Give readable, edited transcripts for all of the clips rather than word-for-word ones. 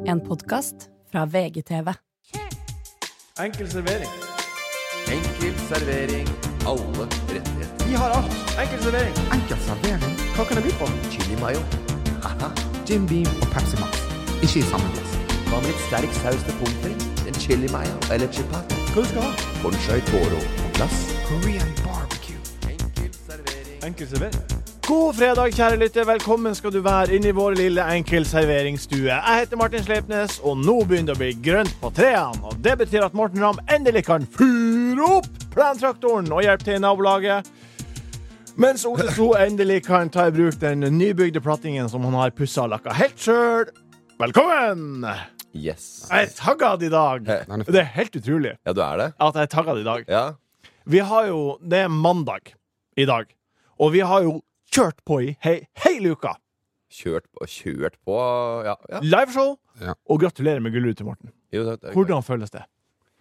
En podcast fra VGTV. Enkel servering. Enkel servering. Alle rettigheter. Vi har alt. Enkel servering. Enkel servering. Hva kan det by på? Chili mayo. Haha. Jim Beam og Pepsi Max. Ikke i samme glass. Hva med litt sterk saus til pommes frites? En chili mayo eller chipat? Hva du skal ha? Conchai toro på glass. Korean barbecue. Enkel servering. Enkel servering. God fredag, kjære lytter. Velkommen skal du være inn i vår lille enkel serveringsstue. Jeg heter Martin Sleipnes, og nå begynner det å bli grønt på trærne. Og det betyr at Morten Ramm endelig kan fyre opp plantraktoren og hjelpe til i nabolaget. Mens Ole So endelig kan ta i bruk den nybygde plattingen som han har pusset og lakket helt selv. Velkommen! Yes. Jeg er taggad i dag. Det er helt utrolig Ja, du er det? at jeg er taggad i dag. Ja. Vi har jo, det er mandag i dag, og vi har jo kjørt på i hele uka. Kjørt på, ja. Liveshow, Ja. og gratulerer med gullrute, Morten. Jo, det Hvordan føles det?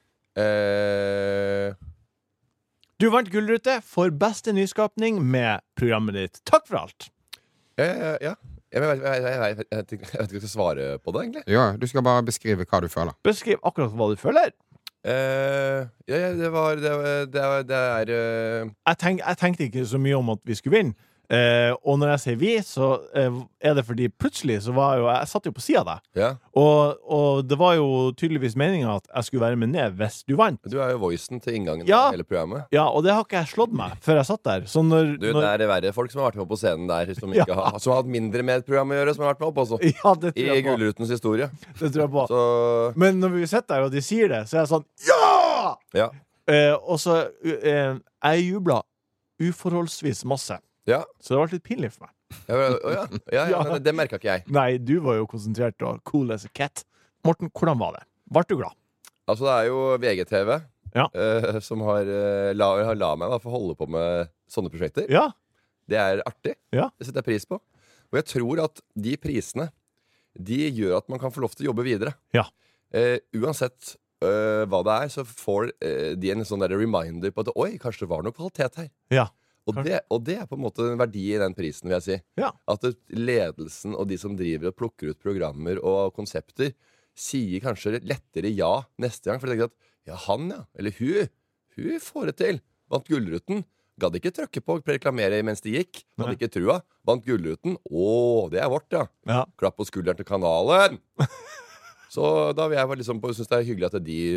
Du vant gullrute for beste nyskapning med programmet ditt. Takk for alt. ja. Jeg vet ikke hva jeg skal svare på det, egentlig. Ja, du skal bare beskrive hva du føler. Beskriv akkurat hva du føler. Ja, det er Jeg tenkte ikke så mye om at vi skulle vinne. Og når jeg sier vi, så er det fordi plutselig så var jeg satt jo på siden av deg. Ja. Og det var jo tydeligvis meningen at jeg skulle være med ned hvis du vant. Du er jo voicen til inngangen Ja. av hele programmet. Ja, og det har ikke jeg slått meg før jeg satt der. Så når, Det er verre folk som har vært med på scenen der, som, ikke Ja. som har hatt mindre med et program å gjøre, som har vært med opp også. Ja, det tror I jeg på. Gullrutens historie. Det tror jeg på. Så Men når vi sitter der og de sier det, så er jeg sånn ja! ja. Og så jeg jubla uforholdsvis masse. Ja. Så det var litt pinlig for meg. Ja, men det merka ikke jeg. Nei, du var jo konsentrert og cool as a cat. Morten, hvordan var det? Ble du glad? Altså, det er jo VGTV Ja. som har la meg da få holde på med sånne prosjekter. Ja. Det er artig. Ja. Det setter jeg pris på. Og jeg tror at de prisene de gjør at man kan få lov til å jobbe videre. Ja. Uansett hva det er, så får de en sånn der reminder på at oi, kanskje det var noe kvalitet her. Ja. Og det er på en måte en verdi i den prisen, vil jeg si. Ja. At ledelsen og de som driver og plukker ut programmer og konsepter, sier kanskje lettere ja neste gang. For de tenker at ja, han ja, eller hun får det til. Vant gullruten. Gadd ikke trykke på og reklamere mens de gikk. Hadde ikke trua. Vant gullruten. Å, det er vårt, ja. Ja. Klapp på skulderen til kanalen. Så da vil jeg liksom synes det er hyggelig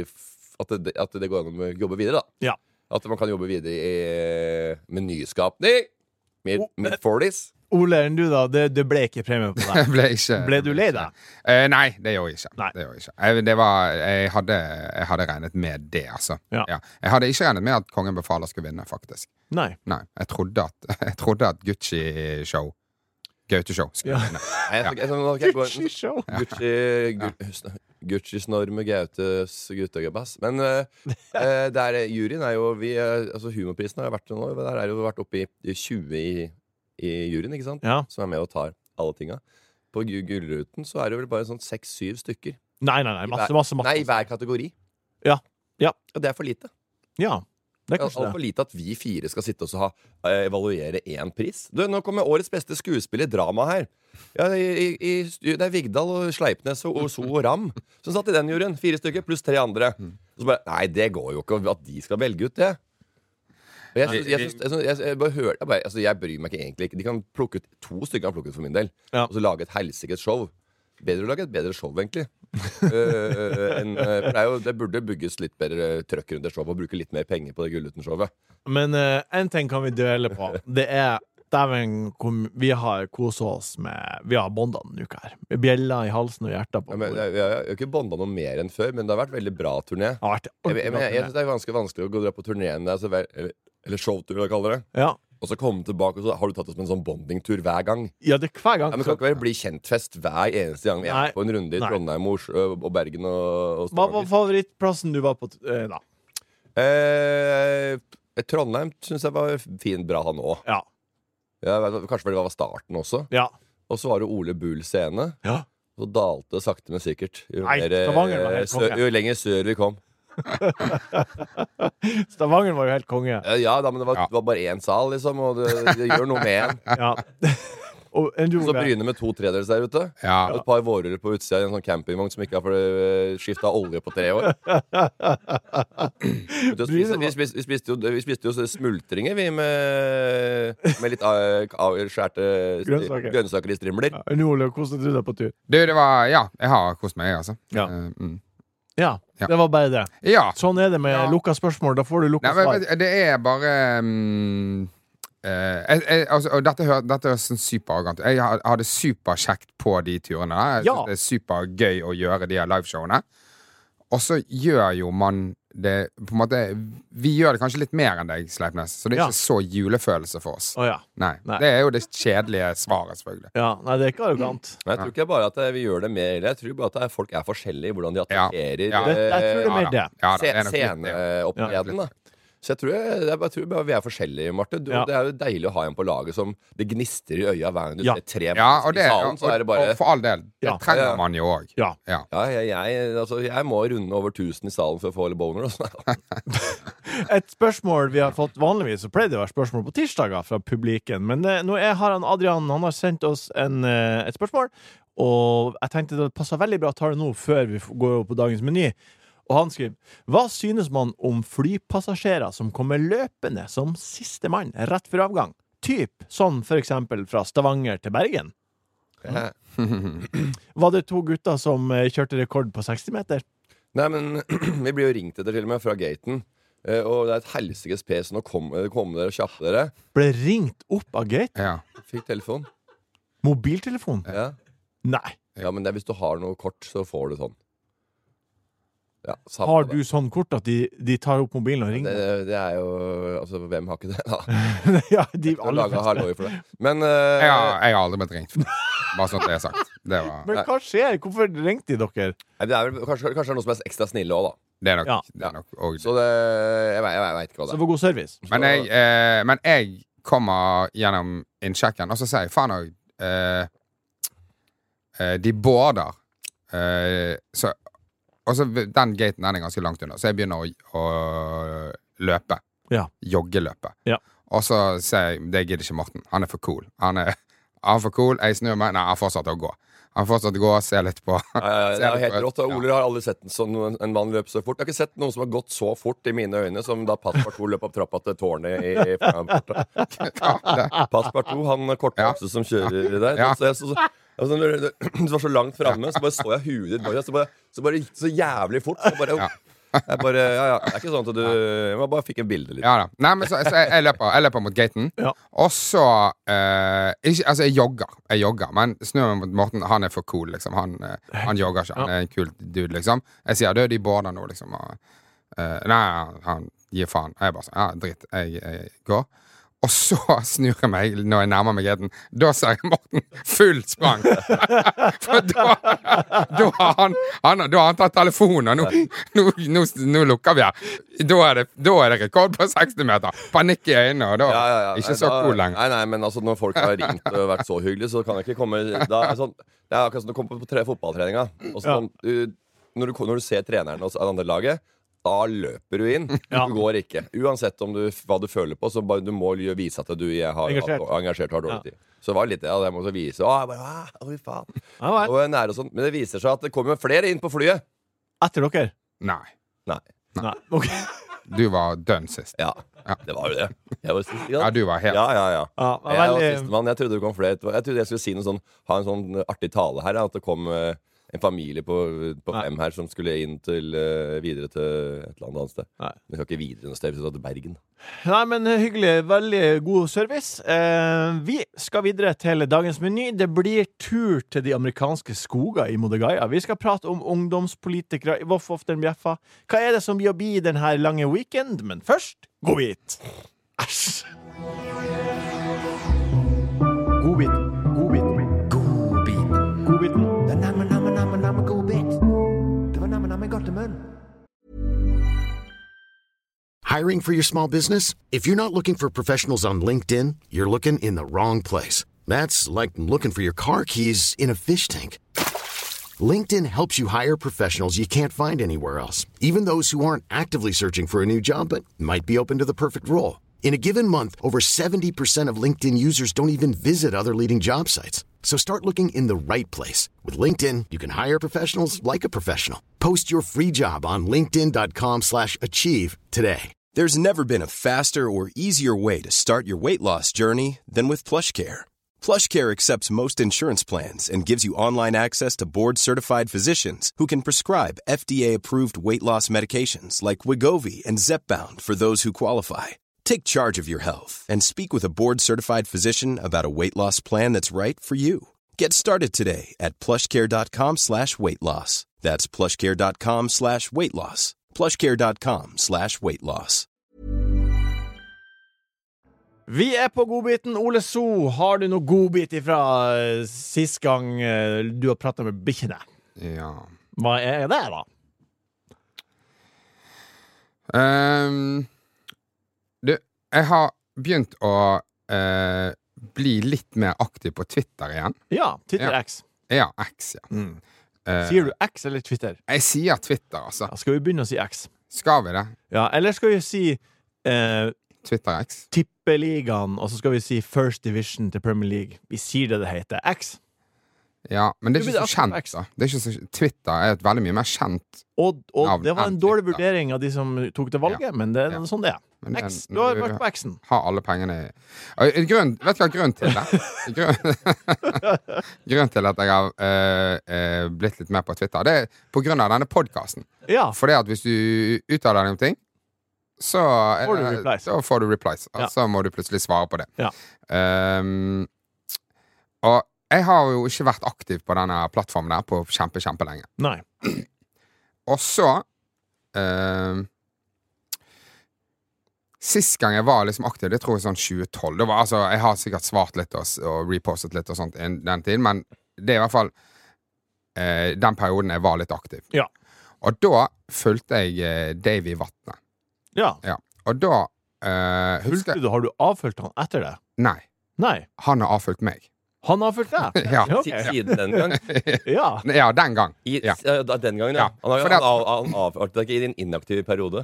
at det går an å jobbe videre, da. Ja. At man kan jobbe videre med nyskapning. Mid-40s. Ole, enn du da? Det ble ikke premie på deg. Ble du lei deg? Nei, det gjorde jeg ikke. Nei. Det gjorde jeg ikke. Jeg hadde regnet med det, altså. Ja. Jeg hadde ikke regnet med at Kongen befaler skulle vinne, faktisk. Nei. Jeg trodde at Gucci-show Gaute-show skulle vinne. Show. Gucci-snor med Gautes guttegabass. Men juryen er jo altså humorprisen har vært nå. Der er jo vært oppe i 20 i juryen, ikke sant? Ja. Som er med og tar alle tinga. På Gullruten så er det vel bare sånn 6-7 stykker. Nei, masse. Nei, i hver kategori. Ja. Og det er for lite. Ja, det er kanskje Altfor det. lite at vi 4 skal sitte og evaluere én pris. Nå kommer årets beste skuespiller i drama her. Ja, det er Vigdal og Sleipnes og So og Ram som satt i den juryen. 4 stykker pluss 3 andre. Og så bare, nei, det går jo ikke at de skal velge ut det. Og jeg bryr meg ikke egentlig. De kan plukke ut 2 stykker kan plukke ut for min del. Ja. Og så lage et helsikes show. Bedre å lage et bedre show, egentlig. For det burde bygges litt bedre trøkk rundt det showet og bruke litt mer penger på det Gullruten-showet. Men en ting kan vi dele på. Det er vi har koset oss med. Vi har bondet denne uka her. Med bjeller i halsen og hjertet på. Jeg har ikke bondet noe mer enn før, men det har vært veldig bra turné. Det har vært Jeg synes det er ganske vanskelig å gå dra på turneen eller showtur, vil jeg kalle det. Ja. Og så komme tilbake, og så har du tatt oss med en sånn bondingtur hver gang. Ja, det er hver gang. Men det kan ikke være bli kjent-fest hver eneste gang vi Nei. er på en runde i Nei. Trondheim og Bergen og Hva var favorittplassen du var på da? Trondheim synes jeg var fin, bra han også. Ja. Kanskje fordi det var starten også. Ja. Og så var det Ole Bull scene. Ja. Så dalte det sakte, men sikkert. Nei, Stavanger var helt konge. Jo lenger sør vi kom. Stavanger var jo helt konge. Ja da, men det var bare én sal, liksom, og det gjør noe med en. Ja. Og en Så jordbær. Bryne med 2/3 der ute. Ja. Og et par vårer på utsida i en sånn campingvogn som ikke har skifta olje på 3 år. Vi spiste jo smultringer, vi, med litt skjærte grønnsaker i strimler. Ja, en Ole, hvordan du deg på tur? Du, det var Ja, jeg har kost meg, altså. Ja. Mm. Ja, Ja. det var bare det. Ja. Sånn er det med Ja. lukka spørsmål. Da får du lukka Nei, svar. men det er bare altså, og dette er sånn superarrogant. Jeg hadde superkjekt på de turene. Jeg Ja. synes det er supergøy å gjøre de her liveshowene. Og så gjør jo man det på en måte Vi gjør det kanskje litt mer enn deg, Sleipnes. Så det er Ja. ikke så julefølelse for oss. Å ja. Nei. Nei. Det er jo det kjedelige svaret, selvfølgelig. Ja. Nei, det er ikke arrogant. Men jeg tror ikke bare at vi gjør det mer. Jeg tror bare at folk er forskjellige i hvordan de attenderer Ja. Jeg tror det er mer det. Ja, da, det er nok litt det. sceneopptreden. Da. Så jeg tror bare vi er forskjellige, Marte. Ja. Det er jo deilig å ha en på laget som det gnister i øya hver gang du Ja. ser 3 Ja, og mennesker i salen. Så er det bare og for all del, det Ja. trenger Ja. man jo òg. Ja. Ja. Ja, jeg må runde over 1000 i salen for å få litt boner. Et spørsmål vi har fått vanligvis, så pleier det å være spørsmål på tirsdager fra publiken. Men nå har Adrian han har sendt oss et spørsmål, og jeg tenkte det passer veldig bra å ta det nå før vi går over på dagens meny. Og han skriver: Hva synes man om flypassasjerer som kommer løpende som siste mann rett før avgang? Typ sånn for eksempel fra Stavanger til Bergen. Ja. Var det 2 gutter som kjørte rekord på 60 meter? Nei, men vi blir jo ringt etter til og med fra gaten. Og det er et helsikes pes. Nå kom dere og kjappe dere. Ble ringt opp av gate? Ja. Fikk telefon. Mobiltelefon? Ja. Nei. Ja, men det er hvis du har noe kort, så får du sånn. Ja, samme Har det. du sånn kort at de tar opp mobilen og ringer? Det er jo Altså, hvem har ikke det, da? Ja, de Du lager halloi for det. Men Jeg har aldri blitt ringt. Bare sånn at det er sagt. Det var Men hva skjer? Hvorfor ringte de dere? nei, det er vel kanskje det er noe som er ekstra snille òg, da. Det er nok, Ja. det er nok også. Så det Jeg veit ikke hva Så det for god service. Men jeg kommer gjennom innsjekken, og så sier jeg faen òg de border så, og så den gaten den er ganske langt unna, så jeg begynner å løpe. Ja. Joggeløpe. Ja. Og så sier jeg det gidder ikke Morten. Han er for cool. Han er for cool. Jeg snur meg. Nei, han fortsatte å gå. Han fortsatte å gå og se litt på. Det er helt rått. Og Ole har aldri sett en mann løpe så fort. Jeg har ikke sett noen som har gått så fort i mine øyne som da Passepartout løp opp trappa til tårnet i Passepartout, han kortvokste som kjører der. Ja. Så det var så langt framme, så bare så jeg huet ditt bare, så bare gikk det så jævlig fort. Så bare, jeg bare, det er ikke sånn at jeg bare fikk en bilde litt. Ja da. Nei, men så jeg løper mot gaten. Ja. Og så altså, jeg jogger. Men snur meg mot Morten. Han er for cool, liksom. Han jogger ikke. Han er en kul dude, liksom. Jeg sier de border nå, liksom. Og, nei, han gir faen. Jeg bare sånn, ja, dritt. Jeg går. Og så snur jeg meg når jeg nærmer meg gaten. Da ser jeg Morten full sprang. For da har han tatt telefonen, og nå lukker vi her. Da er det rekord på 60 meter. Panikk i øynene, og da ikke så cool lenger. Nei, men altså, når folk har ringt og vært så hyggelige, så kan jeg ikke komme da, sånn, det er akkurat som du kommer på fotballtreninga. Og så, når du ser treneren og det andre laget, da løper du inn. Du går ikke. Uansett hva du føler på, så bare du må vise at du har engasjert og har dårlig tid. Så det var litt det. Jeg måtte vise. Oi, faen. Og nære og sånt. Men det viser seg at det kommer flere inn på flyet. Etter dere? Nei. Ok. Du var dønn sist. Ja, det var jo det. Jeg var sist, Ja, du var helt Ja. Ja, Jeg var sistemann. Jeg trodde det kom flere. Jeg trodde jeg skulle si noe sånn, ha en sånn artig tale her. At det kom en familie på 5 her som skulle inn videre til et eller annet sted. Nei. Vi skal ikke videre noe sted, vi skal til Bergen. Nei, men hyggelig. Veldig god service. Vi skal videre til dagens meny. Det blir tur til de amerikanske skoger i Modegaya. Vi skal prate om ungdomspolitikere i Voff den bjeffa. Hva er det som blir å bli den her lange weekend? Men først, godbit. Æsj. Godbiten. Hiring for your small business? If you're not looking for professionals on LinkedIn, you're looking in the wrong place. That's like looking for your car keys in a fish tank. LinkedIn helps you hire professionals you can't find anywhere else, even those who aren't actively searching for a new job but might be open to the perfect role. In a given month, over 70% of LinkedIn users don't even visit other leading job sites. So start looking in the right place. With LinkedIn, you can hire professionals like a professional. Post your free job on linkedin.com/achieve today. There's never been a faster or easier way to start your weight loss journey than with PlushCare. PlushCare accepts most insurance plans and gives you online access to board-certified physicians who can prescribe FDA-approved weight loss medications like Wegovy and Zepbound for those who qualify. Take charge of your health and speak with a board-certified physician about a weight loss plan that's right for you. Get started today at plushcare.com/weight-loss. That's plushcare.com/weight-loss. plushcare.com/weight-loss. Vi på godbiten. Ole So, har du noe godbit ifra sist gang du har pratet med bikkjene? Ja. Hva det da? Jeg har begynt å bli litt mer aktiv på Twitter igjen. Ja, Twitter X. Ja, X, ja. Sier du X eller Twitter? Jeg sier Twitter, altså. Ja, skal vi begynne å si X? Skal vi det? Ja, eller skal vi si Twitter X? Tippeligaen, og så skal vi si First Division til Premier League. Vi sier det heter X. Ja, men det er ikke så kjent, X. da. Det er ikke så, Twitter er et veldig mye mer kjent Og navn det var en enn dårlig Twitter. vurdering av de som tok det valget, men det er sånn det er. Men det er- X. Du har vært på X-en. Har alle pengene i Vet du hva grunnen til det? Grunnen til at jeg har blitt litt mer på Twitter, det er på grunn av denne podcasten. Ja. For det at hvis du uttaler deg om ting, så Får du replies. så får du replies. Ja. Så må du plutselig svare på det. Ja. Og jeg har jo ikke vært aktiv på denne plattformen der på kjempelenge. Nei. Og så sist gang jeg var liksom aktiv, det tror jeg sånn 2012. Det var, altså, jeg har sikkert svart litt og repostet litt og sånt i den tiden, men det er i hvert fall den perioden jeg var litt aktiv. Ja. Og da fulgte jeg Davy Vatne. Ja. Ja. Og da husker jeg Har du avfølt han etter det? Nei, Nei. han har avfølt meg. Han har fulgt deg? Ja. Ok. Siden den gang. Ja. Ja, den gang. Ja, den gangen, Ja. Han har For jo det- han avførte deg ikke i din inaktive periode.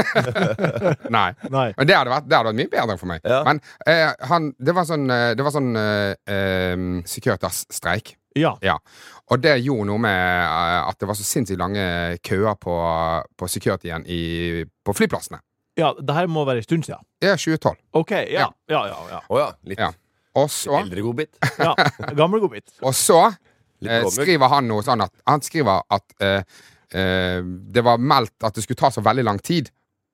Nei. Nei. Men det hadde vært mye bedre for meg. Ja. Men det var sånn Securitas-streik. Ja. Ja. Og det gjorde noe med at det var så sinnssykt lange køer på securityen på flyplassene. Ja, det her må være en stund siden. Det er 2012. Ok, ja. Ja. Å ja. Litt Ja. Og så, eldre godbit. Ja. Gammel godbit. og så Litt blåmugg. skriver han noe sånn at han skriver at det var meldt at det skulle ta så veldig lang tid,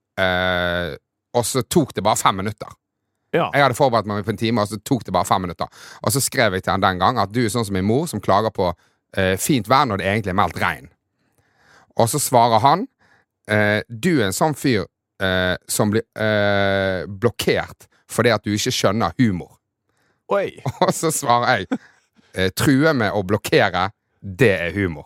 og så tok det bare 5 minutter. Ja. Jeg hadde forberedt meg på en time, og så tok det bare 5 minutter. Og så skrev jeg til han den gang at du er sånn som min mor, som klager på fint vær når det egentlig er meldt regn. Og så svarer han du er en sånn fyr som blir blokkert fordi at du ikke skjønner humor. Oi. Og så svarer jeg true med å blokkere, det er humor.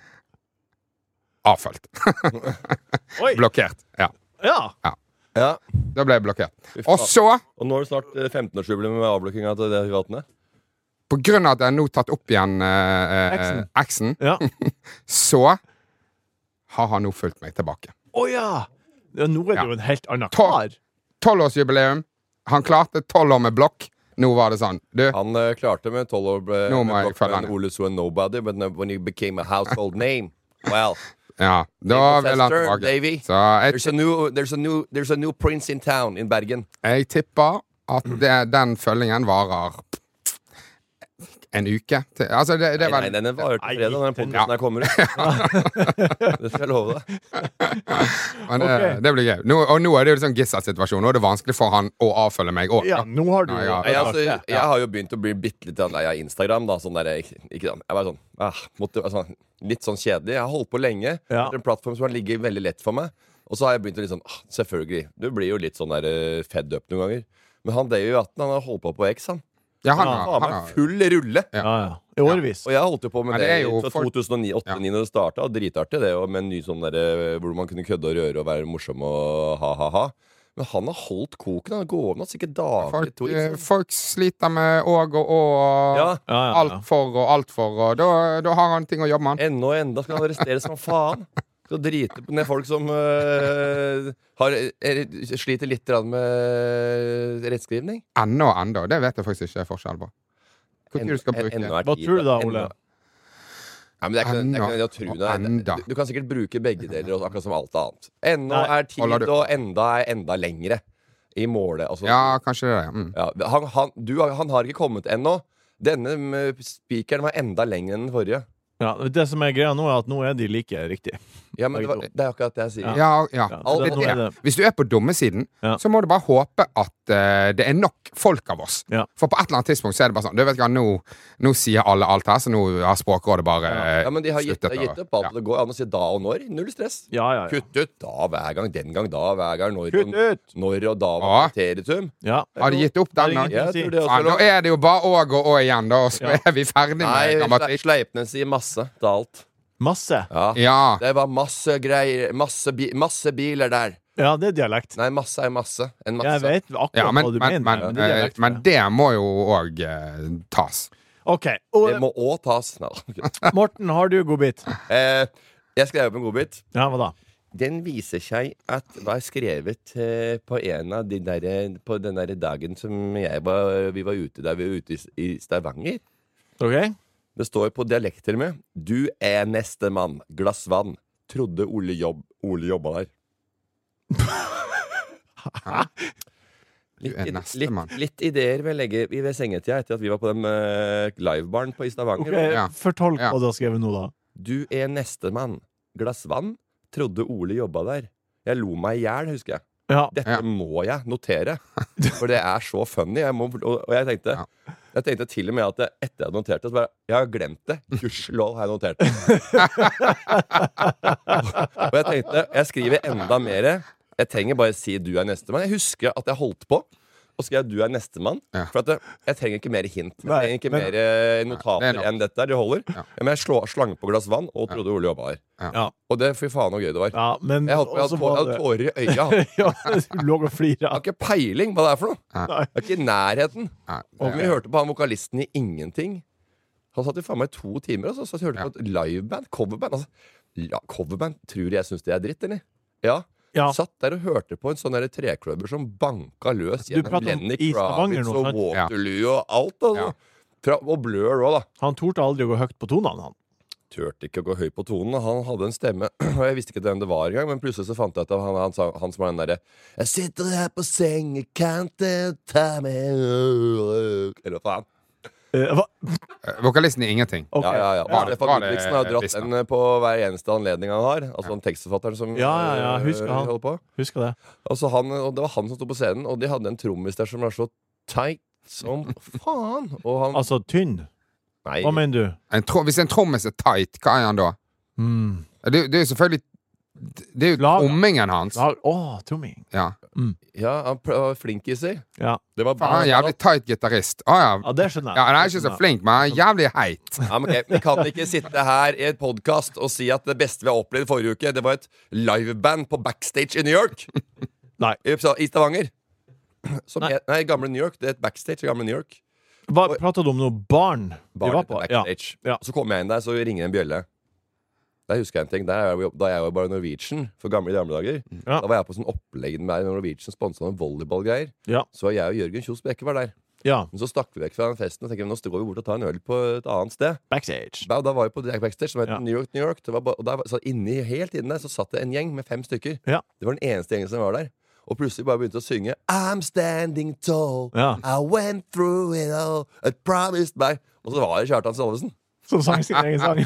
Avfølt. Oi. Blokkert. Ja. Ja. Ja. Da ble jeg blokkert. Fy faen. Og så, Og nå er det snart 15-årsjubileum med avblokkinga til det gatene. på grunn av at jeg nå tatt opp igjen X-en, Ja. så har han nå fulgt meg tilbake. Å ja. Ja, nå er det Ja. jo en helt annen Tolv. kar. 12-årsjubileum. Han klarte 12 år med blokk. Nå var det sånn. Du, Han klarte med 12 år Nå må jeg følge med han. Ole So and Nobody, but when you became a household name, well, ja, da People's vil han turn, tilbake. Davy. Så there's a new prince in town in Bergen. jeg tipper at den følgingen varer en uke. Altså, det er Nei, vel den varer til fredag når den podcasten Ja. her kommer ut. Det skal jeg love deg. Men Ok. det blir gøy. Og nå er det jo en sånn Gissa-situasjon. Nå er det vanskelig for han å avfølge meg òg. Ja, nå har du Ja, Nei, altså, jeg har jo begynt å bli bitte litt lei av Instagram. Da, sånn der, ikke sånn. Jeg var sånn, litt sånn kjedelig. Jeg har holdt på lenge. Ja. Det er en plattform som har ligget veldig lett for meg. Og så har jeg begynt å litt sånn selvfølgelig. Du blir jo litt sånn der fed up noen ganger. Men han Davy Vatne, han har holdt på X, han. Ja, han Ja, har, Han han har har full rulle. Ja. I årevis. Og jeg holdt jo på med Men det, det er jo fra folk- 2008-2009 når det starta. Dritartig det, og med en ny sånn der, hvor man kunne kødde og røre og være morsom og ha-ha-ha. Men han har holdt koken. Han går over sikkert daglig. folk sliter med òg og Ja. Ja. alt for, og da har han ting å jobbe med. Enda og enda skal han arresteres som faen. Skal drite ned folk som sliter litt med rettskrivning. Enda. Det vet jeg faktisk ikke forskjell på. Hvor tid du skal bruke. Hva tror du da, Ole? Ja, men det er ikke jeg tror du kan sikkert bruke begge deler, akkurat som alt annet. Ennå er tid, og enda lengre i målet. Altså, ja, kanskje det. Ja, han har ikke kommet ennå. Denne spikeren var enda lenger enn den forrige. Ja, det som er greia nå, er at nå er de like riktig. Ja, men det er akkurat det jeg sier. Ja. Hvis du er på dummesiden, så må du bare håpe at det er nok folk av oss. Ja. For på et eller annet tidspunkt så er det bare sånn, du vet hva, nå sier alle alt her, så nå har Språkrådet bare Ja, men de har gitt opp alt. Det går an å si da og når. Null stress. Ja. Kutt ut da hver gang, den gang da hver gang. Når og da var teritum. Ja. Har de gitt opp den gang? Nå er det jo bare å igjen da, og så er vi ferdig med grammatikk. Sleipnes sier masse til alt. Masse? Ja. Det var masse greier, masse biler der. Ja, det er dialekt. Nei, masse er masse. En masse. Jeg vet akkurat hva du mener. Men det må jo også tas. Ok. Det må også tas. Morten, har du godbit? Jeg skrev opp en godbit. Ja, hva da? Den viser seg at var skrevet på en av de der, på den der dagen som vi var ute i Stavanger. Ok. Det står på dialekt til og med. Du er neste mann. Glass vann. Trodde Ole jobba der. Litt ideer vi legger ved sengetida etter at vi var på den livebaren i Stavanger. Ok, fortolk hva du har skrevet nå da. Du er neste mann. Glass vann. Trodde Ole jobba der. Jeg lo meg i hjel, husker jeg. Ja. Dette må jeg notere, for det er så funny. Og jeg tenkte til og med at etter jeg hadde notert det, så bare jeg har glemt det. Gudskjelov har jeg notert det. Og jeg tenkte jeg skriver enda mer. Jeg trenger bare si du er nestemann. Jeg husker at jeg holdt på og skrev du er nestemann. For at jeg trenger ikke mer hint. Jeg trenger ikke mer notater enn dette. Det holder. Men jeg slang på glass vann og trodde Ole jobba her. Ja. Og det, fy faen hvor gøy det var. Ja, men jeg hadde tårer i øya. Ja, du lå og flira. Jeg har ikke peiling hva det er for noe. Jeg er ikke i nærheten. Og vi hørte på han vokalisten i ingenting. Han satt jo faen meg i 2 timer, og så hørte vi på et liveband, coverband. Coverband, tror jeg synes det er dritt, eller? Ja. Satt der og hørte på en sånn der trekløver som banka løs gjennom Lenny Kravitz og Waterloo og alt, altså. Og Blur også, da. Han torde aldri å gå høyt på tonene, han. Turte ikke å gå høyt på tonen. Han hadde en stemme, og jeg visste ikke hvem det var engang, men plutselig så fant jeg ut at han som var den derre Jeg sitter her på sengekanten, ta meg eller hva faen. Vokalisten i ingenting. Okay. Ja. Stefan Ludvigsen har dratt den på hver eneste anledning han har. Altså tekstforfatteren som holder på. Husker det. Altså og det var han som stod på scenen, og de hadde en trommis der som var så tight som faen. Og han, altså tynn? Nei. Hva mener du? Hvis en trommis er tight, hva er han da? Det er jo selvfølgelig det er jo trommingen hans. Tromming. Ja, han var flink i seg. Ja. Det var han er jævlig tight gitarist. Ja, det skjønner jeg. Ja, han er ikke så flink, men han er jævlig heit. Ja, men okay. Vi kan ikke sitte her i et podcast og si at det beste vi har opplevd forrige uke, det var et liveband på Backstage i New York. Nei. I Stavanger. Nei, gamle New York. Det er et Backstage i gamle New York. Pratet du om noe barn? Barn til Backstage. Ja. Så kommer jeg inn der, så ringer en bjølle. Der husker jeg en ting. Da jeg var bare Norwegian for gamle dager. Da var jeg på sånn opplegg med Norwegian sponset noen volleyballgreier. Så var jeg og Jørgen Kjos Bekke var der. Men så stakk vi vekk fra den festen og tenkte nå går vi bort og tar en øl på et annet sted. Backstage. Da var vi på Backstage, som heter New York. Og der, så helt inni der så satt det en gjeng med 5 stykker. Det var den eneste gjengen som var der. Og plutselig bare begynte å synge I'm standing tall, I went through it all, I promised my Og så var det Kjartan Salvesen som sang sin egen sang.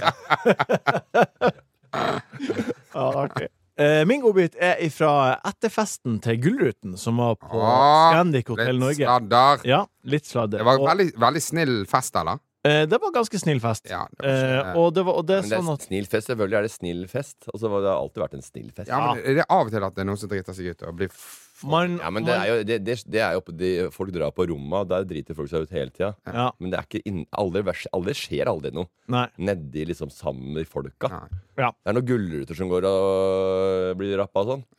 Okay. Min godbit er ifra etterfesten til Gullruten, som var på Scandic Hotel Norge. Litt sladder. Ja, litt sladder. Det var veldig snill fest, eller? Det var ganske snill fest. Ja, og det er sånn at snill fest, selvfølgelig er det snill fest. Og så har det alltid vært en snill fest. Ja, men det er av og til at det er noen som driter seg ut og blir men det er jo folk drar på rommet, der driter folk seg ut hele tida. Men det er ikke aldri skjer aldri noe nedi liksom sammen med folka. Det er noen gullruter som går og blir rappa og sånn.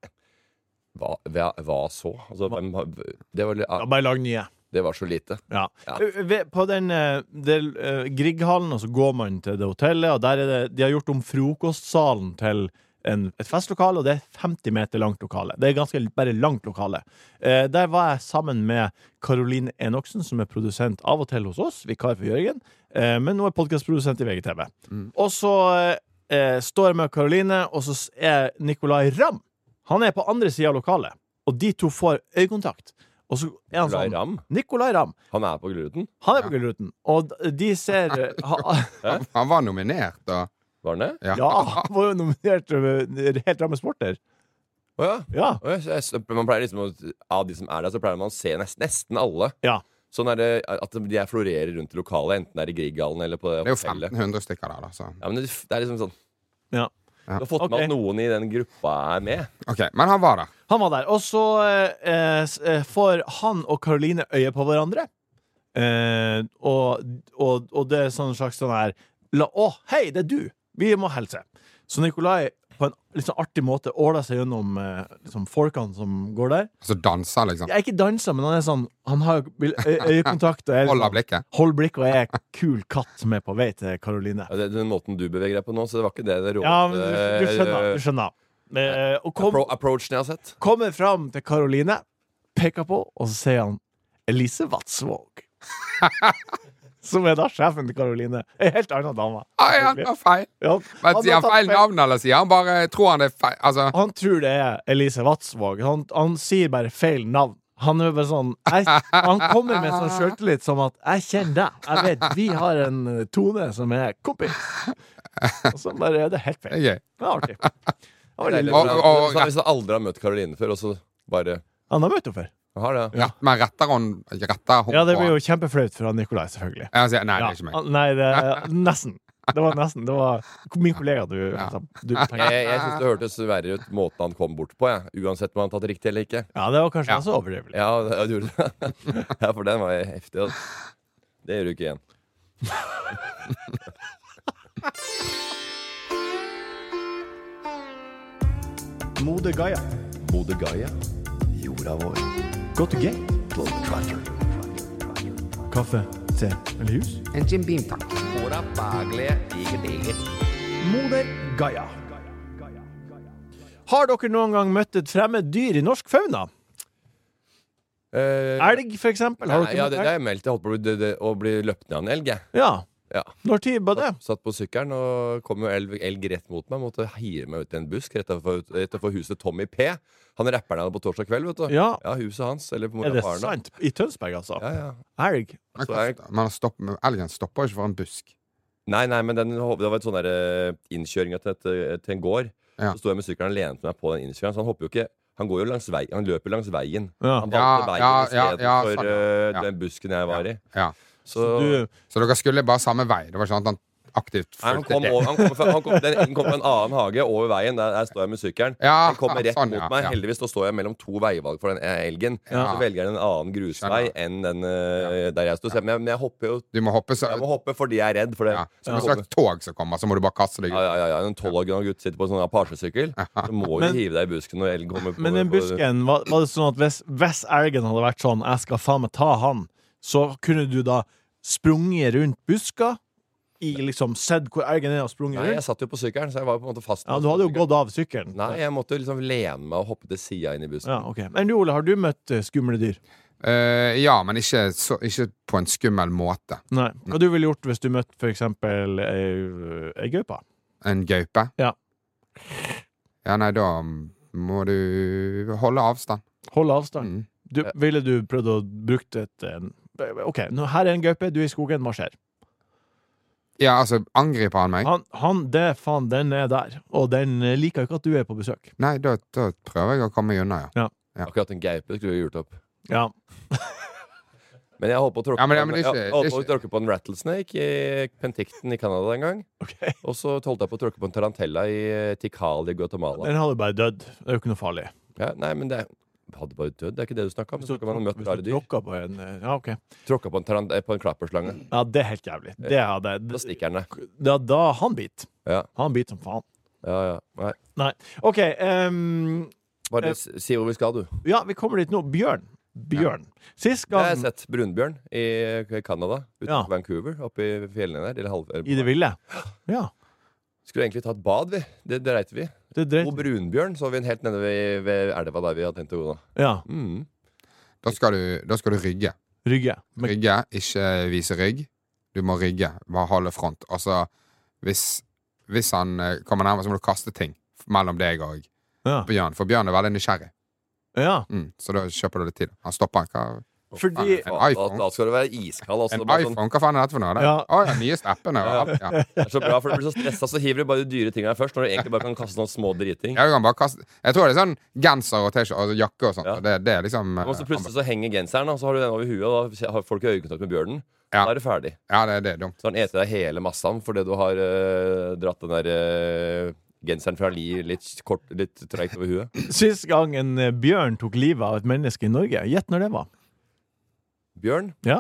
Hva så? Altså, det var bare lag nye. Det var så lite. På den Grieghallen, og så går man til det hotellet, og der er det, de har gjort om frokostsalen til et festlokale, og det 50 meter langt lokale. Det ganske bare langt lokale. Der var jeg sammen med Caroline Enoksen, som produsent av og til hos oss, vikar for Jørgen, men nå podcastprodusent i VGTV. Og så står jeg med Caroline, og så Nikolai Ramm. Han på andre siden av lokalet, og de to får øyekontakt. Og så han sånn, Nikolai Ramm. Han på Gullruten? Han på Gullruten. Og de ser Han var nominert, da. Var han det? Ja, han var jo nominert helt Ramme Sporter. Ja. Man pleier liksom av de som der, så pleier man å se nesten alle. Ja. Sånn det at de florerer rundt i lokalet, enten i Grieghallen eller på det. Det er jo 1500 stykker der, da. Så. Ja, men det liksom sånn. Ja. Du har fått med at noen i den gruppa med. Ok, men han var der. Han var der. Og så får han og Caroline øye på hverandre. Og det sånn slags sånn her hei, det du! Vi må helse. Så Nikolai på en litt sånn artig måte åler seg gjennom liksom folkene som går der. Så danser, liksom? Jeg ikke danser, men han sånn han har øyekontakt og Holder blikket. Hold blikket og kul katt som på vei til Caroline. Ja, det den måten du beveger deg på nå, så det var ikke det rådet. Ja, men du skjønner. Approachen jeg har sett. Kommer fram til Caroline, peker på, og så sier han Elise Vatsvåg. Som da sjefen til Caroline. En helt annen dame. Han var feil. Ja, men sier han feil navn, eller sier han bare tror han det feil? Altså. Han tror det Elise Vatsvåg. Han sier bare feil navn. Han bare sånn han kommer med sånn selvtillit som at jeg kjenner deg. Jeg vet, vi har en tone som kompis. Og så bare det helt feil. Okay. Det artig. Hvis han aldri har møtt Caroline før, og så bare Han har møtt henne før. Ja, men retter hun Ja, det blir jo kjempeflaut for Nikolai, selvfølgelig. Jeg sier, nei, det ikke meg. Nei, nesten. Det var nesten. Det var min kollega du Jeg synes det hørtes verre ut måten han kom bort på, uansett om han tatt riktig eller ikke. Ja, det var kanskje også overdrivelig. Ja, det gjorde det. Ja, for den var heftig. Det gjør du ikke igjen. Mode Gaia. Mode Gaia. Jorda vår. Go to gate. Kaffe, te eller hus? En Jim Beam, takk. Mode Gaia. Har dere noen gang møtt et fremmed dyr i norsk fauna? Elg, for eksempel? Har dere det er meldt. Jeg holdt på å bli løpt ned av en elg, Ja. Når tid var det? Satt på sykkelen, og kom jo elg rett mot meg. Måtte hire meg ut i en busk rett for huset Tommy P. Han rapperen hadde på torsdag kveld, vet du. Ja, huset hans. Eller på det sant? I Tønsberg, altså? Ja. Elg? Elgen stopper ikke for en busk. Nei, men det var et sånn der innkjøring til en gård. Ja. Så sto jeg med sykkelen og lente meg på den innkjøringen. Så han hopper jo ikke. Han går jo langs veien. Han løper langs veien. Ja. Han valgte veien i stedet for sånn. den busken jeg var i. Ja. Så dere skulle bare samme vei? Det var sånn at han aktivt fulgte den kom på en annen hage over veien. Der står jeg med sykkelen. Den kommer rett mot meg. Heldigvis så står jeg mellom to veivalg for den elgen. Så velger jeg en annen grusvei enn den der jeg står. Men jeg hopper jo. Du må hoppe, jeg må hoppe fordi jeg redde. Som et slags tog som kommer, så må du bare kaste deg ut. Ja. En 12 år gammel gutt sitter på en sånn Apache-sykkel. Så må du hive deg i busken når elgen kommer på. Men den busken, var det sånn at hvis elgen hadde vært sånn jeg skal faen meg ta han, så kunne du da sprunget rundt buska i liksom sett hvor elgen og sprunget rundt? Nei, jeg satt jo på sykkelen, så jeg var jo på en måte fast. Ja, du hadde jo gått av sykkelen. Nei, jeg måtte jo liksom lene meg og hoppe til siden inn i busken. Ja, ok. Men du, Ole, har du møtt skumle dyr? Ja, men ikke på en skummel måte. Nei. Hva du ville gjort hvis du møtte for eksempel ei gaupe? En gaupe? Ja. Ja, nei, da må du holde avstand. Holde avstand? Ville du prøvd å bruke ok, nå her en gaupe, du er i skogen, hva skjer? Ja, altså, angriper han meg? Den er der, og den liker ikke at du er på besøk. Nei, da prøver jeg å komme meg unna, ja. Akkurat en gaupe skulle vi gjort opp. Ja. Men jeg holdt på å tråkke på en rattlesnake i Penticton i Canada en gang. Okay. Og så holdt jeg på å tråkke på en tarantella i Tikal i Guatemala. Den hadde bare dødd. Det er jo ikke noe farlig. Ja, nei, men det hadde bare dødd. Det er ikke det du snakket om. Hvis du tråkket på en ja, ok. Tråkket på en klapperslange. Ja, det er helt jævlig. Da stikker den det. Da han bit. Ja. Han bit som faen. Ja. Nei. Ok. Bare si hvor vi skal, du. Ja, vi kommer dit nå. Bjørn. Sist gang... Jeg har sett brunbjørn i Canada, utenfor Vancouver, oppe i fjellene der. I det ville? Ja. Skulle egentlig ta et bad, vi. Det dreit vi. Det dreit. Og brunbjørn så vi en helt nede ved elva der vi hadde tenkt å gå da. Ja. Da skal du rygge. Rygge. Rygge, ikke vise rygg. Du må rygge, bare holde front. Altså, hvis han kommer nærmere, så må du kaste ting mellom deg og bjørn. For bjørn veldig nysgjerrig. Ja. Så da kjøper du litt tid. Han stopper han. Fordi En iPhone. Da skal du være iskald. Altså, En bare iPhone, hva faen er dette for noe? Ja. Nyeste appene og alt. Ja. Det er så bra, for du blir så stresset, så hiver du bare de dyre tingene først, når du egentlig bare kan kaste noen små dritting. Ja, du kan bare kaste. Jeg tror det er sånn genser og t-shirt og jakke og sånt. Ja. Og det er liksom Og så plutselig så henger genseren, og så har du den over huet, og da har folk øyekontakt med bjørnen. Ja. Da er du ferdig. Ja, det er dumt. Så har den eter deg hele massan fordi du har dratt den der genseren fra litt tregt over huet. sist gang en bjørn tok livet av et menneske i Norge, gjett når det var. Bjørn? Ja.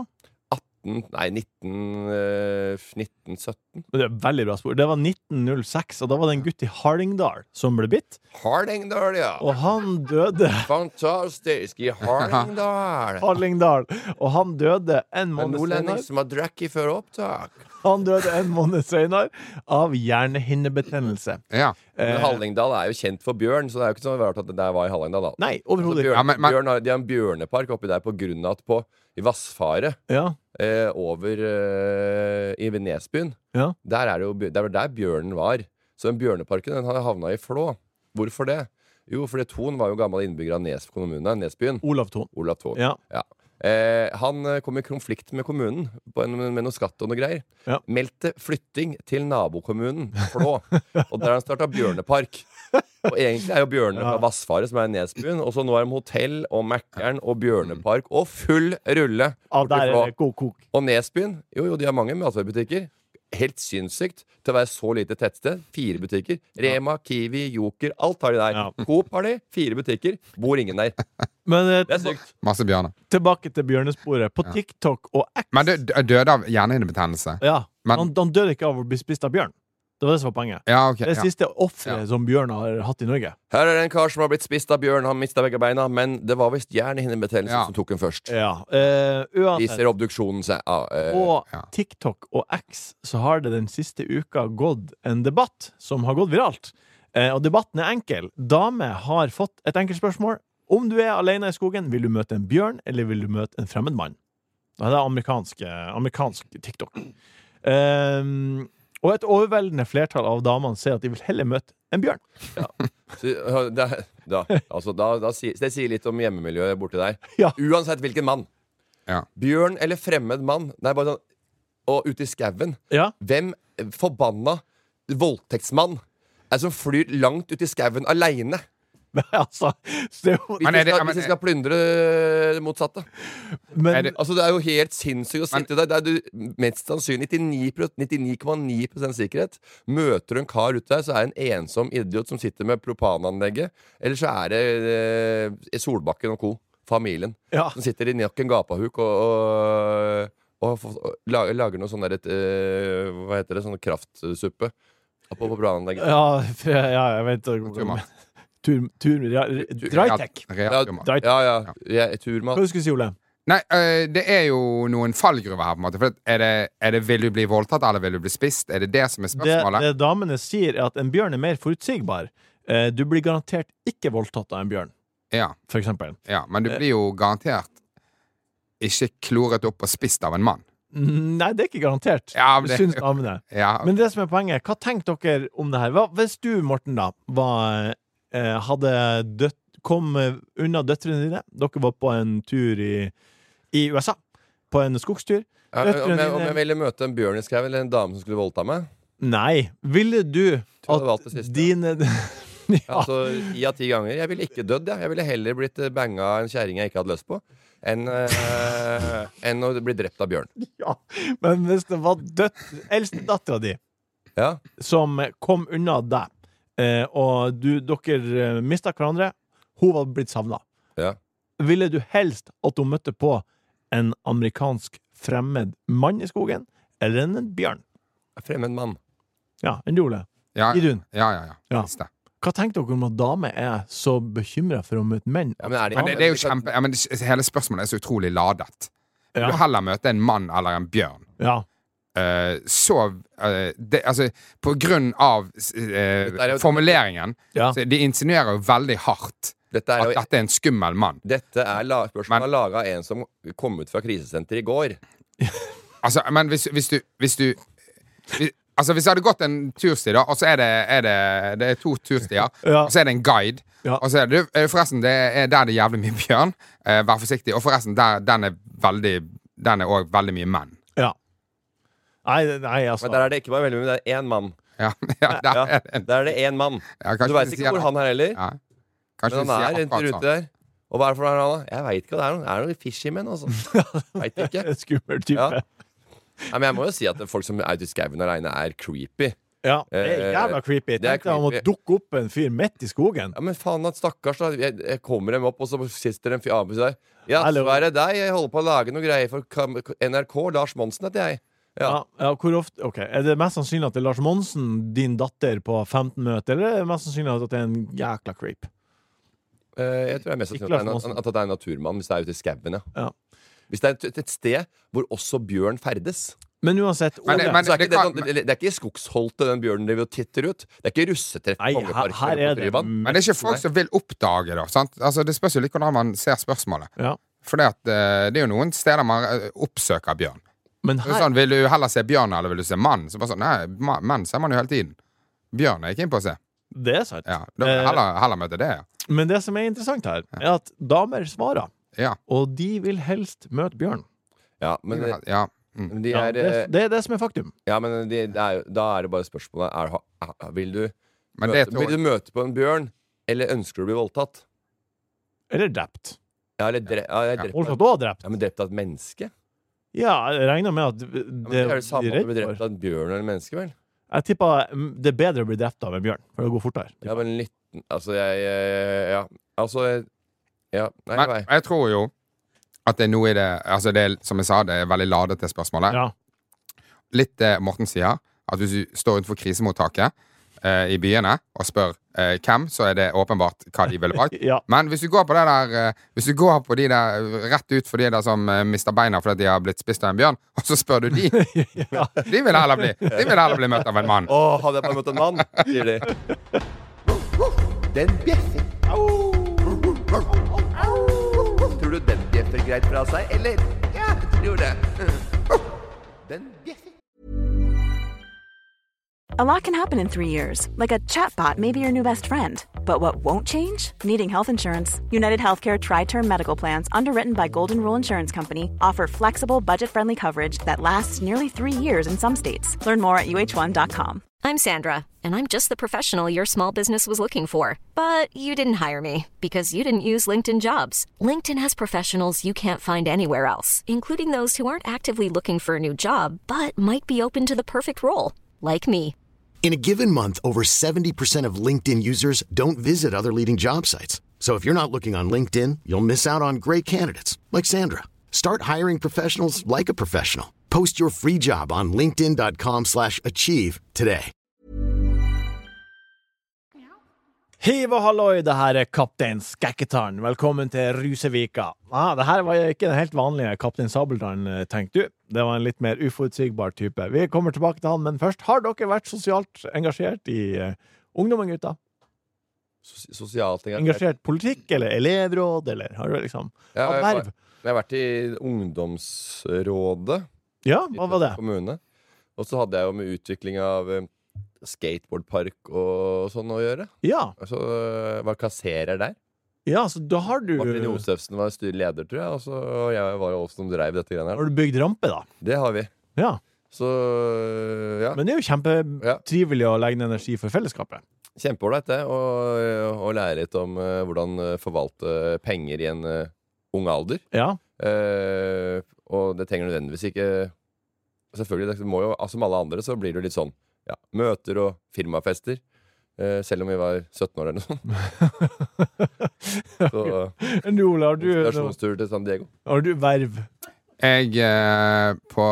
1917. Det er veldig bra spor. Det var 1906, og da var det en gutt i Hardingdal som ble bitt, Hardingdal, ja. og han døde. Fantastisk i Hardingdal. Hardingdal. Og han døde en En måned nordlending senere. som har drukket før opptak. Han døde en måned senere av hjernehinnebetennelse. Ja. Men Hallingdal er jo kjent for bjørn, så det er jo ikke så rart at det der var i Hallingdal, da. Nei, overhodet ikke. Ja, men- De har en bjørnepark oppi der på grunn av at i Vassfaret Ja. over i Nesbyen. Ja. Der er det jo det var der bjørnen var. Så den bjørneparken den har havna i Flå. Hvorfor det? Jo, fordi Thon var jo gammel innbygger av Nes kommune, Nesbyen. Olav Thon. Olav Thon. Ja. Han kom i konflikt med kommunen med noe skatt og noe greier. Ja. Meldte flytting til nabokommunen Flå. Og der han starta bjørnepark. Og egentlig er jo bjørnene fra Vassfaret som er i Nesbyen. Og så nå er de hotell og Mækkern og bjørnepark og full rulle. Ja, borti der er Flå. det kok. Og Nesbyen, jo, de har mange matvarebutikker. Helt sinnssykt til å være så lite tettsted. 4 butikker. Rema, Kiwi, Joker, alt har de der. Ja. Coop har de, 4 butikker. Bor ingen der. Men Det er sykt. Masse bjørner. tilbake til bjørnesporet. På TikTok og X. Men det døde av hjernehinnebetennelse. Ja, Men- han døde ikke av å bli spist av bjørn. Det var det som var poenget. Ja, ok. Det er Ja. siste offeret Ja. som bjørn har hatt i Norge. Her er det en kar som har blitt spist av bjørn. Han mista begge beina, men det var visst hjernehinnebetennelse Ja. som tok ham først. Ja, uansett. Viser obduksjonen seg. På Ja. TikTok og X så har det den siste uka gått en debatt som har gått viralt. Og debatten er enkel. Dame har fått et enkelt spørsmål. Om du er alene i skogen, vil du møte en bjørn, eller vil du møte en fremmed mann? Det er amerikansk TikTok. Og et overveldende flertall av damene sier at de vil heller møte en bjørn. Det sier litt om hjemmemiljøet borti der. Ja. Uansett hvilken mann. Ja. Bjørn eller fremmed mann. Det er bare sånn. Og ute i skauen. Ja. Hvem forbanna voldtektsmann er som flyr langt ut i skauen aleine? Men altså det er jo, Hvis vi skal plyndre det motsatte. men, det- Altså Det er jo helt sinnssykt å sitte der. Det er du mest sannsynlig 99,9% sikkerhet. Møter du en kar ute der, så er det en ensom idiot som sitter med propananlegget. Eller så er det Solbakken og co. Familien. ja. Som sitter i nok en gapahuk og lager noe sånn der hva heter det? Sånn kraftsuppe på propananlegget. Ja, jeg vet Turmat. Drytech. Ja, Turmat. turmat. Hva skulle du si, Ole? Nei, det er jo noen fallgruver her, på en måte. For er det vil du bli voldtatt, eller vil du bli spist? Er det det som er spørsmålet? Det damene sier, er at en bjørn er mer forutsigbar. Du blir garantert ikke voldtatt av en bjørn, Ja, for eksempel. ja, men du blir jo garantert ikke kloret opp og spist av en mann. Nei, det er ikke garantert. Ja, men Det det- syns damene. Ja, Men det som er poenget, hva tenker dere om det her? Hvis du, Morten, da kom unna døtrene dine, dere var på en tur i USA, på en skogstur. Om jeg ville møte en bjørn i skauen eller en dame som skulle voldta meg? Nei, ville du Tror jeg hadde valgt det siste. dine ja. Altså 10 av 10 ganger. Jeg ville ikke dødd, jeg. Jeg ville heller blitt banga av en kjerring jeg ikke hadde lyst på, enn å bli drept av bjørn. Ja, men hvis det var eldstedattera di Ja. som kom unna deg, og dere mista hverandre, hun var blitt savna, Ja. ville du helst at hun møtte på en amerikansk fremmed mann i skogen, eller en bjørn? Fremmed mann. Ja, en Ole. ja, Idun, ja. Ja. Visst det. hva tenker dere om at damer er så bekymra for å møte menn? Ja, men Men det er jo kjempe ja, men Hele spørsmålet er så utrolig ladet. Ja. Du vil heller møte en mann eller en bjørn. Ja. altså, på grunn av formuleringen så de insinuerer jo veldig hardt at dette er en skummel mann. Dette er spørsmålet laget av en som kom ut fra krisesenter i går. Altså, men hvis du altså, hvis jeg hadde gått en tursti da, og så er det 2 turstier, og så er det en guide, og så er det forresten, det er der det er jævlig mye bjørn, vær forsiktig, og forresten, den er også veldig mye menn. Ja. Nei, altså. Men der er det ikke bare veldig mye, det er 1 mann. Ja, der er det 1 mann. Du vet ikke hvor han er heller. Ja. Men han er rundt der. Og hva er det for han da? Jeg vet ikke hva det er. Det er noen fishymen, altså. Vet ikke. Skummel type. Ja, men jeg må jo si at folk som er ute i skauen alene er creepy. Ja, det er jævla creepy. Tenk deg om å dukke opp en fyr midt i skogen. Ja, men faen at stakkars da. Jeg kommer dem opp, og så sitter en fyr der. Ja, så er det deg. Jeg holder på å lage noe greier for NRK. Lars Monsen heter jeg. Ja, hvor ofte? Ok, er det mest sannsynlig at det er Lars Monsen, din datter, på 15 møter, eller er det mest sannsynlig at det er en jækla creep? Jeg tror det er mest sannsynlig at det er en naturmann hvis det er ute i skauen, ja. Hvis det er et sted hvor også bjørn ferdes. Men uansett det er ikke skogsholtet den bjørnen driver og titter ut. Det er ikke russetreff. Men det er ikke folk som vil oppdage det, sant? Altså, det spørs jo litt hvordan man ser spørsmålet. For det er jo noen steder man oppsøker bjørn. Men her... sånn, vil du heller se bjørn eller vil du se mann? Så bare sånn, nei, menn ser man jo hele tiden. Bjørn er ikke inn på å se. Det er sant. Ja, heller møte det, Men det som er interessant her, er at damer svarer. Og de vil helst møte bjørn. Ja, men det er det som er faktum. Ja, men da er det bare spørsmålet vil du møte på en bjørn, eller ønsker du å bli voldtatt? Eller drept. Ja, eller drept. drept. Ja, men drept av et menneske? Ja, jeg regner med at det er det samme å bli drept av en bjørn eller en menneske, vel? Jeg tipper det er bedre å bli drept av en bjørn, for det går fortere. Ja, men litt... Altså, jeg tror jo at det er noe i det. Altså, det er, som jeg sa, det er veldig ladet til spørsmålet. Litt det Morten sier, at hvis du står utenfor krisemottaket i byene og spør hvem, så er det åpenbart hva de vil valgt. Men hvis du går på det der, hvis du går på de der rett ut for de der som mister beina fordi de har blitt spist av en bjørn, og så spør du de de vil heller bli møtt av en mann. Hadde jeg bare møtt en mann, sier de. Den bjeffer. Tror du den bjeffer greit fra seg, eller? Ja, jeg tror det. Den bjeffer. A lot can happen in 3 years, like a chatbot may be your new best friend. But what won't change? Needing health insurance. United Healthcare Tri-Term Medical Plans, underwritten by Golden Rule Insurance Company, offer flexible, budget-friendly coverage that lasts nearly 3 years in some states. Learn more at uh1.com. I'm Sandra, and I'm just the professional your small business was looking for. But you didn't hire me, because you didn't use LinkedIn Jobs. LinkedIn has professionals you can't find anywhere else, including those who aren't actively looking for a new job, but might be open to the perfect role, like me. In a given month, over 70% of LinkedIn users don't visit other leading job sites. So if you're not looking on LinkedIn, you'll miss out on great candidates like Sandra. Start hiring professionals like a professional. Post your free job on linkedin.com/achieve today. Hiv og halloi, det her er Kaptein Skekketann. Velkommen til Rusevika. Det her var ikke den helt vanlige Kaptein Sabeltann, tenkte du. Det var en litt mer uforutsigbar type. Vi kommer tilbake til han, men først, har dere vært sosialt engasjert i ungdommen, gutta? Sosialt engasjert politikk, eller elevråd, eller har du liksom verv? Jeg har vært i ungdomsrådet. Ja, hva var det? Kommune. Og så hadde jeg jo med utvikling av skateboardpark og sånn å gjøre. Ja. Altså, var kasserer der. Ja, så da har du... Martin Josefsen var styreleder, tror jeg, og jeg var jo også som drev dette greiene her. Har du bygd rampe, da? Det har vi. Ja. Så, ja. Men det er jo kjempetrivelig å legge ned energi for fellesskapet. Kjempeålreit det, og lære litt om hvordan forvalte penger i en ung alder. Ja. Og det trenger nødvendigvis ikke... Selvfølgelig, det må jo, som alle andre, så blir det litt sånn møter og firmafester. Selv om vi var 17 år eller noe sånt. Så Ola, har du inspirasjonstur til San Diego. Har du verv? Jeg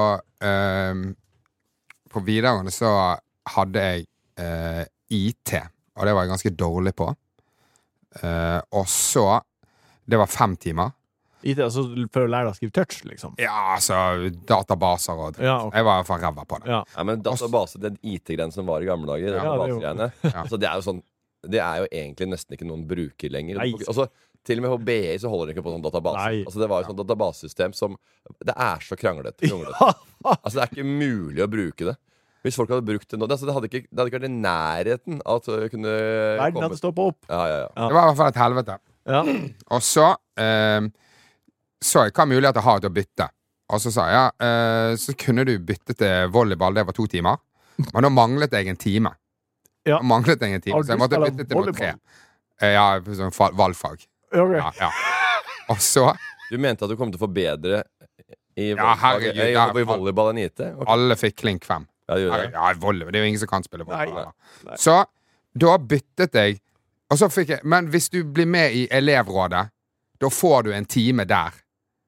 på videregående så hadde jeg IT, og det var jeg ganske dårlig på. Og så det var 5 timer. IT, altså for å lære deg å skrive touch, liksom? Ja, altså, databaser og Ja, ok. Jeg var for ræva på det. Ja. Ja, men database, den IT-greien som var i gamle dager, Ja, det er jo- databasegreiene, altså, det er jo sånn, det er jo egentlig nesten ikke noen bruker lenger. Nei. Altså, til og med på BI så holder det ikke på sånn database. Nei. Altså, det var jo sånn databasesystem som det er så kranglete. Altså, det er ikke mulig å bruke det. Hvis folk hadde brukt det nå, det hadde ikke vært i nærheten av at det kunne Verden hadde stoppet opp. Ja. Det var i hvert fall et helvete. Ja. Og så så jeg hva muligheter jeg har til å bytte. Og så sa jeg så kunne du bytte til volleyball, det var 2 timer. Men da manglet jeg en time. Ja. Da manglet jeg en time, Har du så jeg måtte spillet bytte til noe 3. volleyball? Ja, sånn valgfag. Ok. Ja. Og så Du mente at du kom til å få bedre i Ja, herregud, ja. volleyball enn IT? Okay. alle fikk klink 5. Ja, det gjør det. Ja, volleyball. Det er jo ingen som kan spille volleyball. Nei. Så da byttet jeg. Og så fikk jeg Men hvis du blir med i elevrådet, da får du en time der.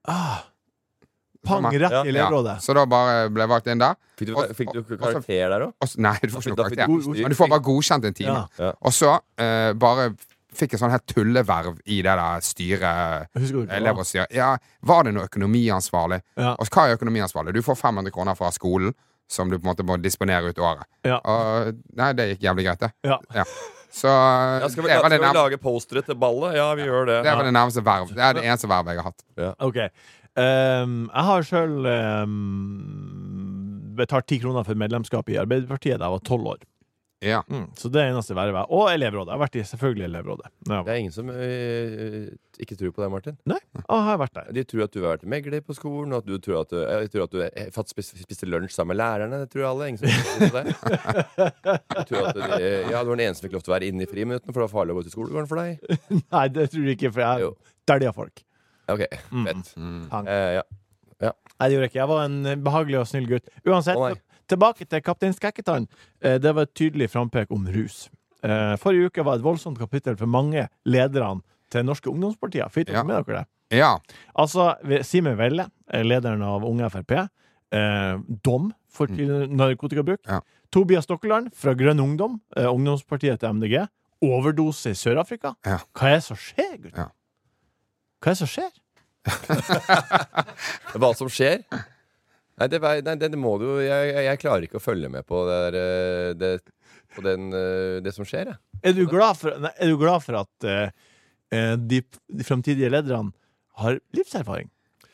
Pang rett i elevrådet. Så da bare ble jeg valgt inn der. Fikk du karakter der òg? Nei, du får ikke noe Da fikk karakter. du- Men du får bare godkjent en time. Ja. Og så bare fikk jeg sånn her tulleverv i det der styret. Husker du ikke hva? Elevrådsstyret. Ja, var det noe økonomiansvarlig? Ja. Og hva er økonomiansvarlig? Du får 500 kroner fra skolen, som du på en måte må disponere ut året. Ja. Og nei, det gikk jævlig greit, det. Ja. Så Ja, skal vi, det var det skal vi nærmeste, lage postere til ballet? Ja, vi gjør det. det var det nærmeste verv. Det er det eneste vervet jeg har hatt. Ok. Jeg har selv betalt 10 kroner for medlemskap i Arbeiderpartiet da jeg var 12 år. Ja. Så det er eneste vervet. Og elevrådet. Jeg har vært i selvfølgelig elevrådet. Det er ingen som ikke tror på deg, Martin. Nei, jeg har vært der. De tror at du har vært megler på skolen, og at du tror at du spiste lunsj sammen med lærerne. Det tror alle. Ingen som tror på det. Jeg tror at du var den eneste som fikk lov til å være inne i friminuttene, for det var farlig å gå til skolegården for deg. Nei, det tror jeg ikke, for jeg Jo. dælja folk. Ok, fett. Pang. Ja. Nei, det gjorde jeg ikke. Jeg var en behagelig og snill gutt. Uansett, Å, nei. tilbake til Kaptein Skekketann. Det var et tydelig frampek om rus. Forrige uke var et voldsomt kapittel for mange lederne til norske ungdomspartier. Fikk dere med dere det? Ja. Altså, Simen Velle, lederen av Unge FrP, dom for narkotikabruk. Ja. Tobias Stokkeland fra Grønn Ungdom, ungdomspartiet til MDG, overdose i Sør-Afrika. Ja. Hva er det som skjer, gutt? Ja. Hva er det som skjer? Hva som skjer? Nei, det må du jo jeg klarer ikke å følge med på det som skjer, jeg. Er du glad for at de fremtidige lederne har livserfaring?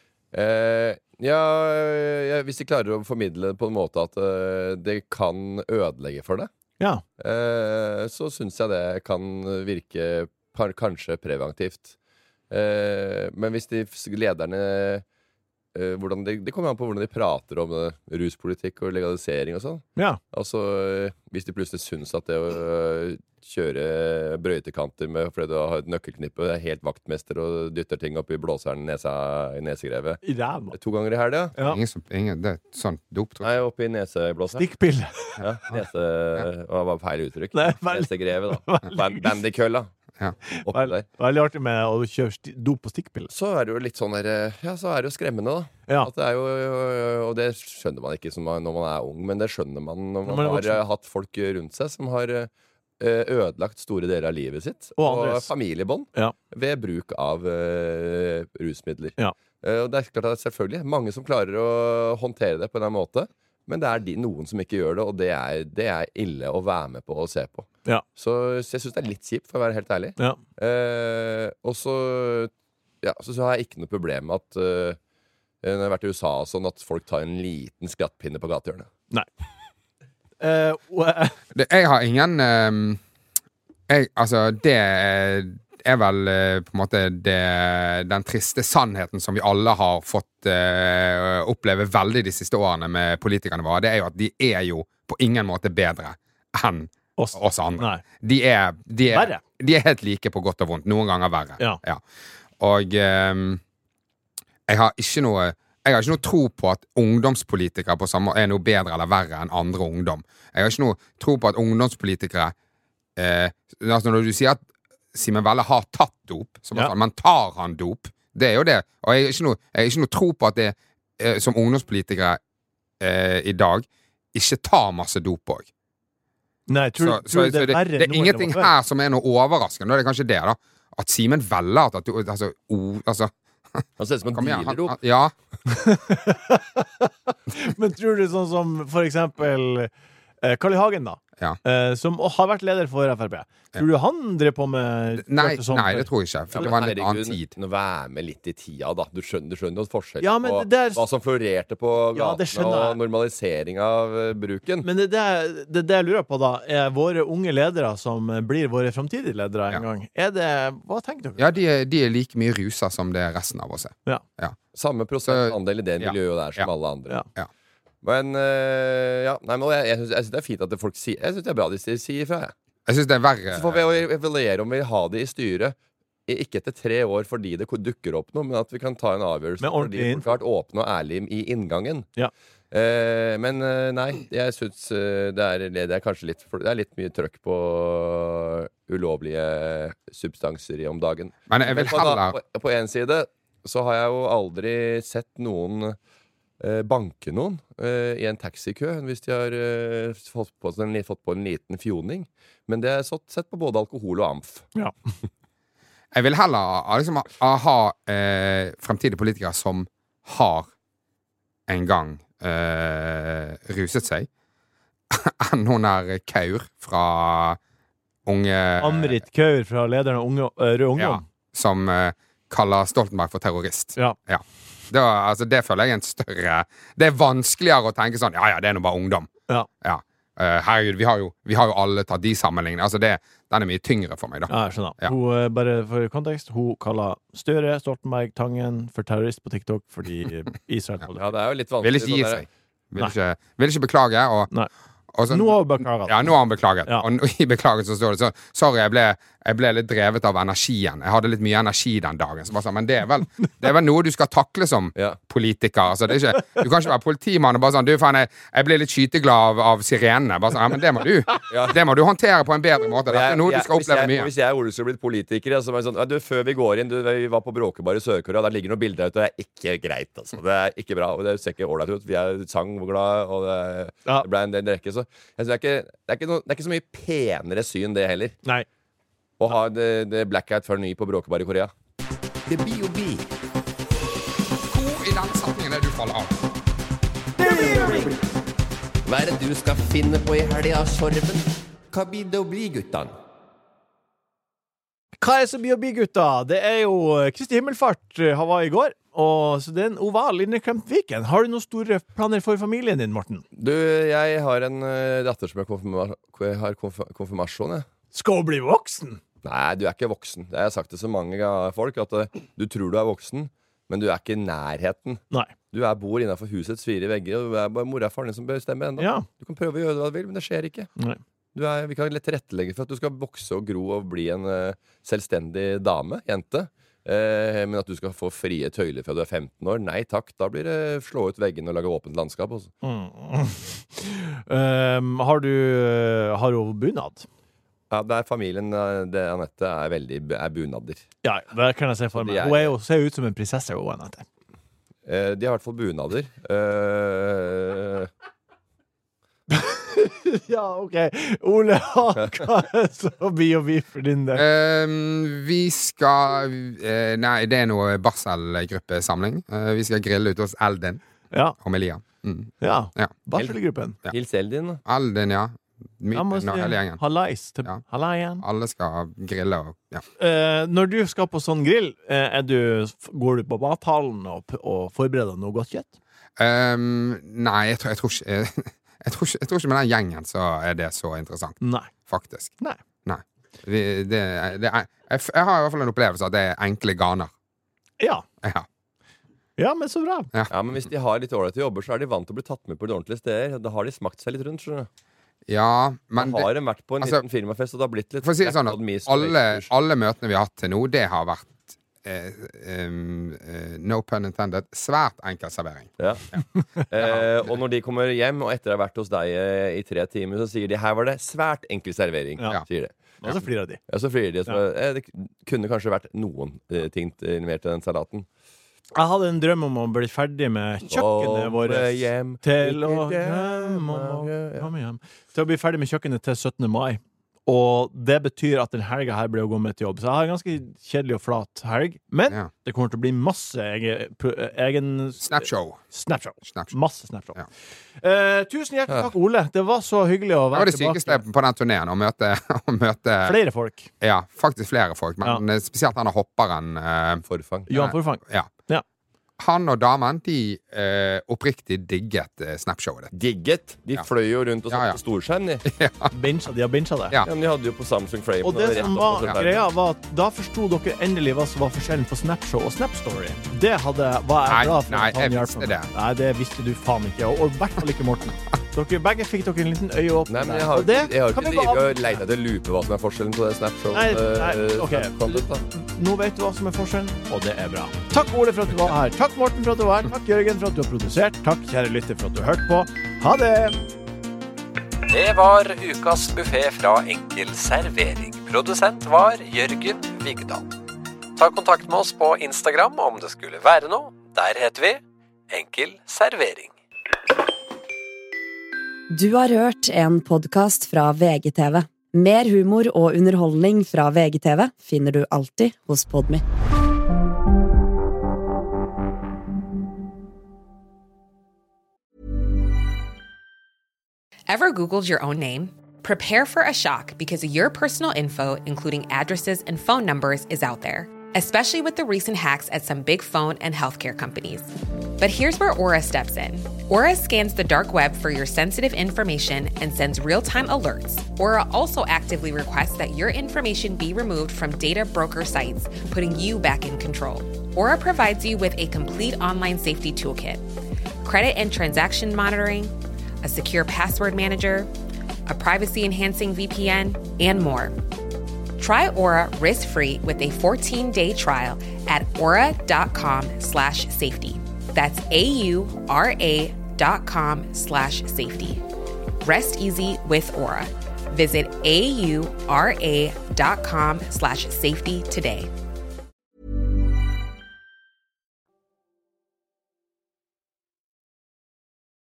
Hvis de klarer å formidle det på en måte at det kan ødelegge for det, Ja. så syns jeg det kan virke kanskje preventivt. Men hvis de lederne det kommer an på hvordan de prater om ruspolitikk og legalisering og sånn. Ja. Altså, hvis de plutselig syns at det å kjøre brøytekanter fordi du har et nøkkelknippe, er helt vaktmester og dytter ting opp i blåseren i nesegrevet I ræva. 2 ganger i helga. Ja. Det er sånn dop, tror jeg. Nei, oppi neseblåseren. Stikkpille. Ja, det var feil uttrykk. Nei, Nesegrevet, da. Bandykølla. Ja. Oppi der. Veldig artig med å kjøre dop på stikkpille. Så er det jo litt sånn der, så er det jo skremmende, da. Ja. At det er jo, og det skjønner man ikke når man er ung, men det skjønner man når Når man man er har voksen. hatt folk rundt seg som har ødelagt store deler av livet sitt Og og andres. familiebånd Ja. ved bruk av rusmidler. Ja. Og det er klart at selvfølgelig mange som klarer å håndtere det på en annen måte, men det er noen som ikke gjør det, og det er ille å være med på og se på. Ja. Så jeg syns det er litt kjipt, for å være helt ærlig. Ja. Og så har jeg ikke noe problem med at når jeg har vært i USA og sånn, at folk tar en liten skrattpinne på gatehjørnet. Nei. Jeg har ingen Altså, det er vel på en måte den triste sannheten som vi alle har fått oppleve veldig de siste årene med politikerne våre. Det er jo at de er jo på ingen måte bedre enn oss andre. Nei. De er Verre. De er helt like på godt og vondt. Noen ganger verre. Ja. Og jeg har ikke noe tro på at ungdomspolitikere på samme er noe bedre eller verre enn andre ungdom. Jeg har ikke noe tro på at ungdomspolitikere altså når du sier at Simen Velle har tatt dop, så men tar han dop? Det er jo det. Og jeg har ikke noe tro på at det som ungdomspolitikere i dag ikke tar masse dop òg. Nei, tror du det er verre det er nå enn ingenting det var før? her som er noe overraskende. Det er kanskje det, da. At Simen Velle har tatt dop. Altså, Han ser ut som en Kom igjen. dylerop. Ja. Men tror du sånn som for eksempel Carl I. Hagen da, Ja. som har vært leder for FrP. Tror du han drev på med Nei, sånn det tror jeg ikke. For Ja, det men var en litt annen herregud, tid. Nå vær med litt I tida, da. Du skjønner jo forskjell Ja, men på det der- hva som florerte på Ja, det gatene, skjønner jeg. og normalisering av bruken. Men det jeg lurer på da, er våre unge ledere som blir våre fremtidige ledere en Ja. gang. Hva tenker dere? Ja, de er like mye rusa som det resten av oss er. Ja. Samme prosentandel I det Ja. miljøet der som Ja. alle andre. Ja. Ja. Men ja, nei, men jeg synes det er fint at folk sier Jeg synes det er bra de sier fra. Jeg syns det er verre. Så får vi evaluere om vi vil ha det I styret. Ikke etter 3 år fordi det dukker opp noe, men at vi kan ta en avgjørelse Med ordentlig fordi folk har vært åpne og ærlige I inngangen. Ja. Men nei, jeg syns det er kanskje det er litt mye trøkk på ulovlige substanser om dagen. Men jeg vil heller På en side så har jeg jo aldri sett noen banke noen I en taxikø hvis de har fått på en liten fjoning. Men det er sett på både alkohol og amf. Ja. Jeg vil heller liksom, ha fremtidige politikere som har en gang ruset seg, enn hun er Kaur fra unge Amrit Kaur fra lederen av Rød Ungdom. Ja, som kaller Stoltenberg for terrorist. Ja. Det føler jeg er en større Det er vanskeligere å tenke sånn Ja, det er nå bare ungdom. Ja. Herregud, vi har jo alle tatt de sammenligningene. Altså den er mye tyngre for meg, da. Ja, jeg skjønner. Ja. Hun, bare for kontekst, hun kaller Støre, Stoltenberg, Tangen for terrorist på TikTok fordi Israel Ja, det er jo litt vanskelig. Vil ikke gi seg. Vil ikke beklage. Nei. Og så, Nå har hun beklaget. Ja, nå har han beklaget. Ja. Og I beklaget så står det så sorry, jeg ble litt drevet av energien. Jeg hadde litt mye energi den dagen. Så bare sånn, men det er vel noe du skal takle som Ja. politiker. Altså, det er ikke, du kan ikke være politimann og bare sånn Du, faen, jeg ble litt skyteglad av sirenene. Bare sånn, ja, men det må du. Ja. Det må du håndtere på en bedre måte. Dette er noe du skal oppleve mye. Hvis jeg Ole skulle blitt politiker, så var det sånn før vi går inn Vi var på Bråkebar I Sør-Korea, der ligger noen bilder ute, og det er ikke greit. Altså. Det er ikke bra, og det ser ikke ålreit ut. Vi er sangglade, og det ble en del rekke. Så jeg synes det er ikke så mye penere syn, det heller. Nei. Å ha det blackout før ny på Bråkebar I Korea. Det blir jo bi. Hvor I den setningen er du faller av? Hva er det du skal finne på I helga, Sorven? Hva blir det å bli, guttan? Hva er så blir å bli, gutta? Det er jo Kristi himmelfart var I går, og så det er en oval inneklemt Viken. Har du noen store planer for familien din, Morten? Du, jeg har en datter som har konfirmasjon, jeg. Skal hun bli voksen? Nei, du er ikke voksen. Jeg har sagt det så mange folk at du tror du er voksen, men du er ikke I nærheten. Nei. Du bor innenfor husets 4 vegger, og det er bare mora og faren din som bestemmer enda. Ja. Du kan prøve å gjøre hva du vil, men det skjer ikke. Nei. Vi kan lett tilrettelegge for at du skal vokse og gro og bli en selvstendig dame, jente. Men at du skal få frie tøyler fra du er 15 år, nei takk, da blir det slå ut veggen og lage åpent landskap også. Har du bunad? Ja, det er familien, det Anette er bunader. Ja, det kan jeg se for meg. Hun ser ut som en prinsesse, hun Anette. De har I hvert fall bunader. Ja, ok. Ole, hva er så bli for din del? Vi skal Nei, det er noe barselgruppesamling. Vi skal grille ut hos Eldin Ja, og Melia. ja. Ja. Barselgruppen. Ja. Hils Eldin, da. Eldin, ja. Jeg må Myten og hele gjengen. hallais til Ja. hallaien. Alle skal grille og ja. Når du skal på sånn grill, går du på mathallen og forbereder noe godt kjøtt? Nei, jeg tror ikke jeg tror ikke med den gjengen så er det så interessant. Nei. Faktisk. Nei. Jeg har I hvert fall en opplevelse at det er enkle ganer. Ja. Ja. Ja, men så bra. Ja, men hvis de har litt ålreite jobber, så er de vant til å bli tatt med på de ordentlige steder. Da har de smakt seg litt rundt, skjønner du. Ja, men Da har de vært på en altså, liten firmafest, og det har blitt litt for å si det sånn at alle møtene vi har hatt til nå, det har vært no pun intended, svært enkel servering. Ja. Og når de kommer hjem, og etter å ha vært hos deg I 3 timer, så sier de her var det svært enkel servering. Ja. Sier de. Og så flirer de. Ja, så flirer de. Det kunne kanskje vært noen ting mer til den salaten. Jeg hadde en drøm om å bli ferdig med kjøkkenet vårt hjem, til å ikke hjem, komme hjem. Til å bli ferdig med kjøkkenet til 17. mai. Og det betyr at den helga her blir å gå med til jobb. Så jeg har en ganske kjedelig og flat helg. Men det kommer til å bli masse egen Snapshow. Masse Snapshow. Tusen hjertelig takk, Ole. Det var så hyggelig å være tilbake. Det var det sykeste på den turneen, å møte flere folk. Ja, faktisk flere folk. Men spesielt han hopperen Forfang. Johan Forfang. Ja. Han og damen, de oppriktig digget Snapshowet. Digget? De fløy jo rundt og satt på storskjerm, de. De har binsja det. Ja, men de hadde jo på Samsung Frame. Og det som var greia var at da forsto dere endelig hva som var forskjellen på Snapshow og Snapstory. Det var jeg glad for at han hjalp meg. Nei, det visste du faen ikke. Og i hvert fall ikke Morten. Begge fikk dere en liten øyeåpner. Nei, men jeg har ikke drivet og leit etter lupe hva som er forskjellen på det Snapshow. Nei, ok. Nå vet du hva som er forskjellen, og det er bra. Takk, Ole, for at du var her. Takk, Morten, for at du var her. Takk, Jørgen, for at du har produsert. Takk, kjære lytter, for at du hørte på. Ha det! Det var ukas buffé fra Enkel Servering. Produsent var Jørgen Vigdal. Ta kontakt med oss på Instagram om det skulle være noe. Der heter vi Enkel Servering. Du har hørt en podcast fra VGTV. Mer humor og underholdning fra VGTV finner du alltid hos Podme. Ever Googled your own name? Prepare for a shock because your personal info, including addresses and phone numbers, is out there, especially with the recent hacks at some big phone and healthcare companies. But here's where Aura steps in. Aura scans the dark web for your sensitive information and sends real-time alerts. Aura also actively requests that your information be removed from data broker sites, putting you back in control. Aura provides you with a complete online safety toolkit, credit and transaction monitoring, a secure password manager, a privacy-enhancing VPN, and more. Try Aura risk-free with a 14-day trial at aura.com/safety. That's AURA.com/safety. Rest easy with Aura. Visit AURA.com/safety today.